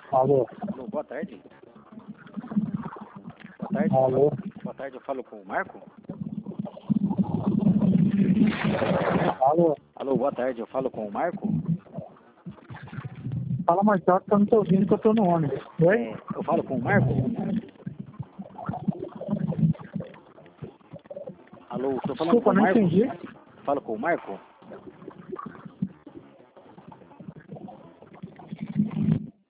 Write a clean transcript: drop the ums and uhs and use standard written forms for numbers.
Alô? Alô, boa tarde. Boa tarde. Alô? Boa tarde, eu falo com o Marco? Alô? Alô, boa tarde, eu falo com o Marco? Fala mais alto que eu não tô ouvindo, que eu tô no ônibus. Oi? Eu falo com o Marco? Alô, estou falando com Desculpa, o não Marco? entendi. Falo com o Marco?